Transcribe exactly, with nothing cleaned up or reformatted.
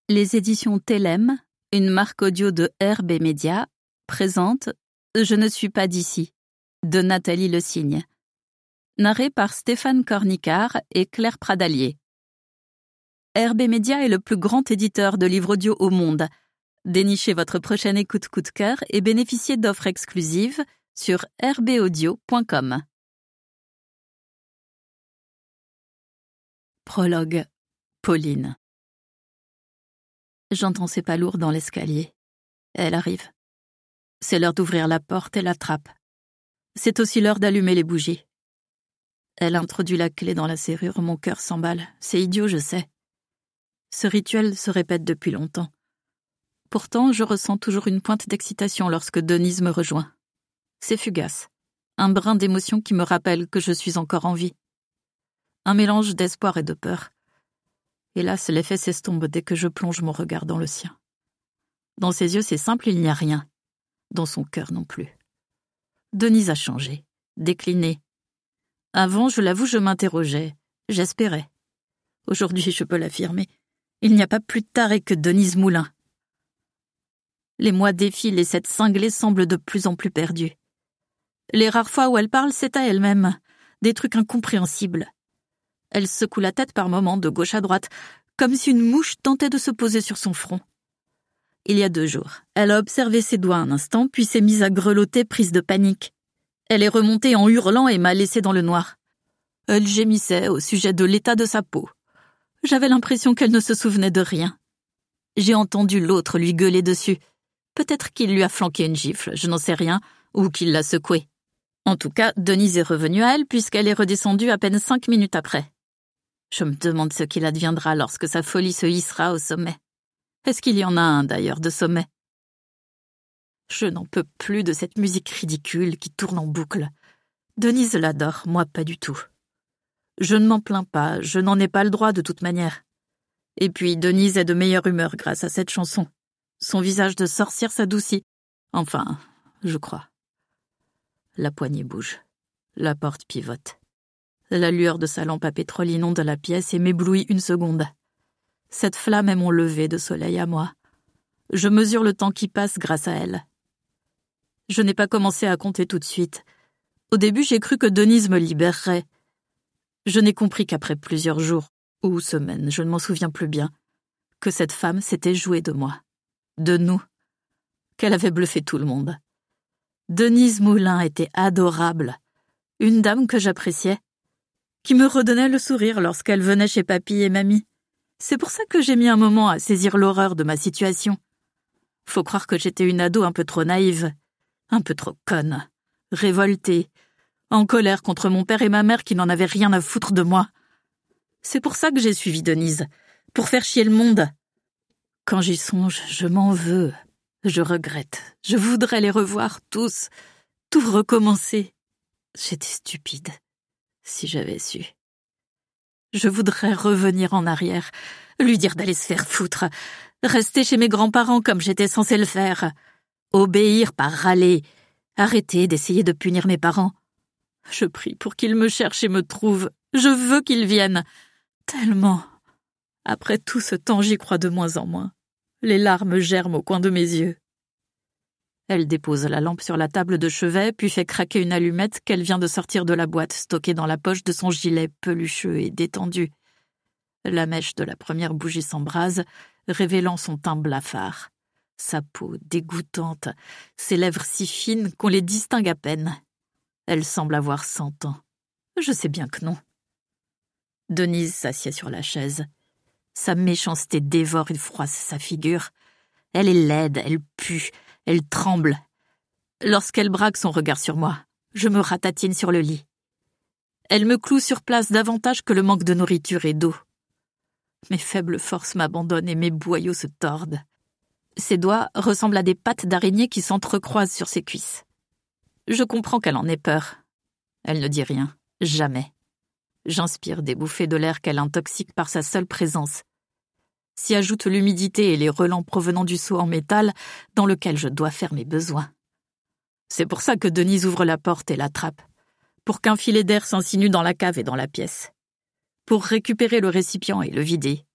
Les éditions Télème, une marque audio de R B Media, présentent « Je ne suis pas d'ici » de Nathalie Le Cygne. Narré par Stéphane Cornicard et Claire Pradalier. R B Media est le plus grand éditeur de livres audio au monde. Dénichez votre prochaine écoute coup de cœur et bénéficiez d'offres exclusives sur r b audio point com. Prologue. Pauline. J'entends ses pas lourds dans l'escalier. Elle arrive. C'est l'heure d'ouvrir la porte et la trappe. C'est aussi l'heure d'allumer les bougies. Elle introduit la clé dans la serrure, mon cœur s'emballe. C'est idiot, je sais. Ce rituel se répète depuis longtemps. Pourtant, je ressens toujours une pointe d'excitation lorsque Denise me rejoint. C'est fugace. Un brin d'émotion qui me rappelle que je suis encore en vie. Un mélange d'espoir et de peur. Hélas, l'effet s'estompe dès que je plonge mon regard dans le sien. Dans ses yeux, c'est simple, il n'y a rien. Dans son cœur non plus. Denise a changé, décliné. Avant, je l'avoue, je m'interrogeais, j'espérais. Aujourd'hui, je peux l'affirmer, il n'y a pas plus taré que Denise Moulin. Les mois défilent et cette cinglée semble de plus en plus perdue. Les rares fois où elle parle, c'est à elle-même, des trucs incompréhensibles. Elle secoue la tête par moments de gauche à droite, comme si une mouche tentait de se poser sur son front. Il y a deux jours, elle a observé ses doigts un instant, puis s'est mise à grelotter, prise de panique. Elle est remontée en hurlant et m'a laissé dans le noir. Elle gémissait au sujet de l'état de sa peau. J'avais l'impression qu'elle ne se souvenait de rien. J'ai entendu l'autre lui gueuler dessus. Peut-être qu'il lui a flanqué une gifle, je n'en sais rien, ou qu'il l'a secouée. En tout cas, Denise est revenue à elle puisqu'elle est redescendue à peine cinq minutes après. Je me demande ce qu'il adviendra lorsque sa folie se hissera au sommet. Est-ce qu'il y en a un, d'ailleurs, de sommet? Je n'en peux plus de cette musique ridicule qui tourne en boucle. Denise l'adore, moi pas du tout. Je ne m'en plains pas, je n'en ai pas le droit de toute manière. Et puis Denise est de meilleure humeur grâce à cette chanson. Son visage de sorcière s'adoucit. Enfin, je crois. La poignée bouge. La porte pivote. La lueur de sa lampe à pétrole inonde la pièce et m'éblouit une seconde. Cette flamme est mon lever de soleil à moi. Je mesure le temps qui passe grâce à elle. Je n'ai pas commencé à compter tout de suite. Au début, j'ai cru que Denise me libérerait. Je n'ai compris qu'après plusieurs jours, ou semaines, je ne m'en souviens plus bien, que cette femme s'était jouée de moi, de nous, qu'elle avait bluffé tout le monde. Denise Moulin était adorable, une dame que j'appréciais, qui me redonnait le sourire lorsqu'elle venait chez papy et mamie. C'est pour ça que j'ai mis un moment à saisir l'horreur de ma situation. Faut croire que j'étais une ado un peu trop naïve, un peu trop conne, révoltée, en colère contre mon père et ma mère qui n'en avaient rien à foutre de moi. C'est pour ça que j'ai suivi Denise, pour faire chier le monde. Quand j'y songe, je m'en veux, je regrette, je voudrais les revoir tous, tout recommencer. J'étais stupide, si j'avais su. Je voudrais revenir en arrière, lui dire d'aller se faire foutre, rester chez mes grands-parents comme j'étais censée le faire, obéir par râler, arrêter d'essayer de punir mes parents. Je prie pour qu'ils me cherchent et me trouvent, je veux qu'ils viennent, tellement. Après tout ce temps, j'y crois de moins en moins. Les larmes germent au coin de mes yeux. Elle dépose la lampe sur la table de chevet, puis fait craquer une allumette qu'elle vient de sortir de la boîte, stockée dans la poche de son gilet pelucheux et détendu. La mèche de la première bougie s'embrase, révélant son teint blafard. Sa peau dégoûtante, ses lèvres si fines qu'on les distingue à peine. Elle semble avoir cent ans. Je sais bien que non. Denise s'assied sur la chaise. Sa méchanceté dévore et froisse sa figure. Elle est laide, elle pue, elle tremble. Lorsqu'elle braque son regard sur moi, je me ratatine sur le lit. Elle me cloue sur place davantage que le manque de nourriture et d'eau. Mes faibles forces m'abandonnent et mes boyaux se tordent. Ses doigts ressemblent à des pattes d'araignée qui s'entrecroisent sur ses cuisses. Je comprends qu'elle en ait peur. Elle ne dit rien, jamais. J'inspire des bouffées de l'air qu'elle intoxique par sa seule présence. S'y ajoute l'humidité et les relents provenant du seau en métal dans lequel je dois faire mes besoins. C'est pour ça que Denise ouvre la porte et la trappe, pour qu'un filet d'air s'insinue dans la cave et dans la pièce, pour récupérer le récipient et le vider,